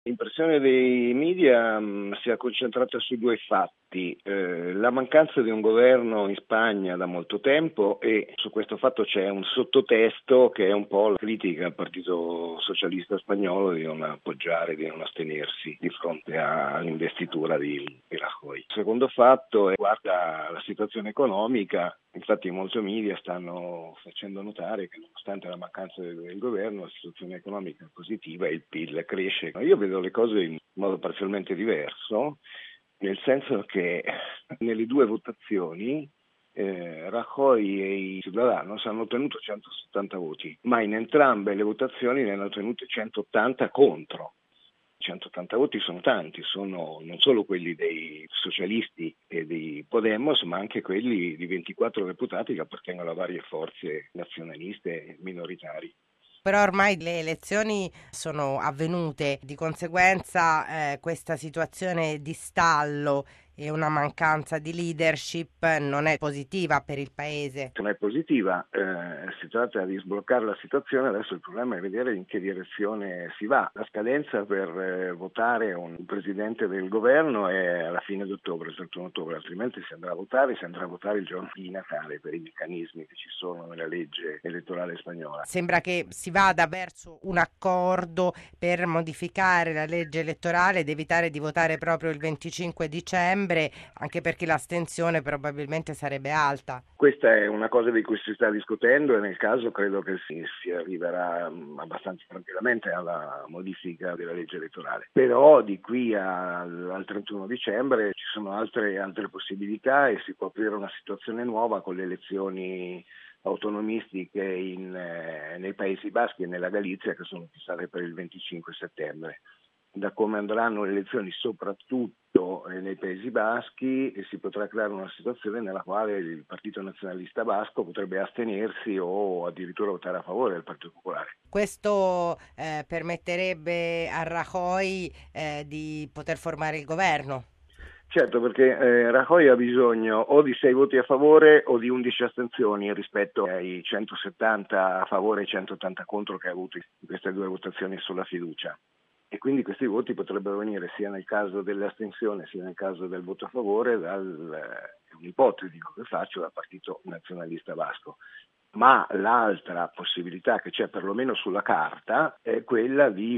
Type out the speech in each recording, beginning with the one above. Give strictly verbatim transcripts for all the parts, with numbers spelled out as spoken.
L'impressione dei media mh, si è concentrata su due fatti, eh, la mancanza di un governo in Spagna da molto tempo e su questo fatto c'è un sottotesto che è un po' la critica al Partito Socialista Spagnolo di non appoggiare, di non astenersi di fronte all'investitura di, di Rajoy. Il secondo fatto riguarda la situazione economica. Infatti molti media stanno facendo notare che nonostante la mancanza del, del governo la situazione economica è positiva e il P I L cresce. Io vedo le cose in modo parzialmente diverso, nel senso che nelle due votazioni eh, Rajoy e i Ciudadanos hanno ottenuto centosettanta voti, ma in entrambe le votazioni ne hanno ottenuti centottanta contro. centottanta voti sono tanti, sono non solo quelli dei socialisti e dei Podemos, ma anche quelli di ventiquattro deputati che appartengono a varie forze nazionaliste e minoritarie. Però ormai le elezioni sono avvenute, di conseguenza eh, questa situazione di stallo e una mancanza di leadership non è positiva per il paese. Non è positiva, eh, si tratta di sbloccare la situazione, adesso il problema è vedere in che direzione si va. La scadenza per eh, votare un presidente del governo è alla fine di ottobre, il trentuno ottobre, altrimenti si andrà a votare, si andrà a votare il giorno di Natale per i meccanismi che ci sono nella legge elettorale spagnola. Sembra che si vada verso un accordo per modificare la legge elettorale ed evitare di votare proprio il venticinque dicembre, anche perché l'astensione probabilmente sarebbe alta. Questa è una cosa di cui si sta discutendo e nel caso credo che si, si arriverà mh, abbastanza tranquillamente alla modifica della legge elettorale. Però di qui al, al trentuno dicembre ci sono altre, altre possibilità e si può aprire una situazione nuova con le elezioni autonomistiche in, eh, nei Paesi Baschi e nella Galizia che sono fissate per il venticinque settembre. Da come andranno le elezioni soprattutto eh, nei Paesi Baschi e si potrà creare una situazione nella quale il Partito Nazionalista Basco potrebbe astenersi o addirittura votare a favore del Partito Popolare. Questo eh, permetterebbe a Rajoy eh, di poter formare il governo. Certo, perché eh, Rajoy ha bisogno o di sei voti a favore o di undici astensioni rispetto ai centosettanta a favore e centottanta contro che ha avuto in queste due votazioni sulla fiducia. E quindi questi voti potrebbero venire sia nel caso dell'astensione sia nel caso del voto a favore dal, è un'ipotesi che faccio, dal Partito Nazionalista Basco. Ma l'altra possibilità che c'è perlomeno sulla carta è quella di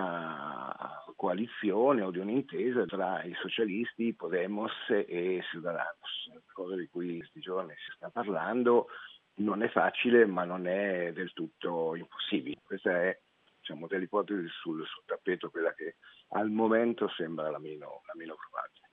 una coalizione o di un'intesa tra i socialisti, Podemos e Ciudadanos, cosa di cui in questi giorni si sta parlando. Non è facile, ma non è del tutto impossibile. Questa è, diciamo, dell'ipotesi sul, sul tappeto, quella che al momento sembra la meno, la meno probabile.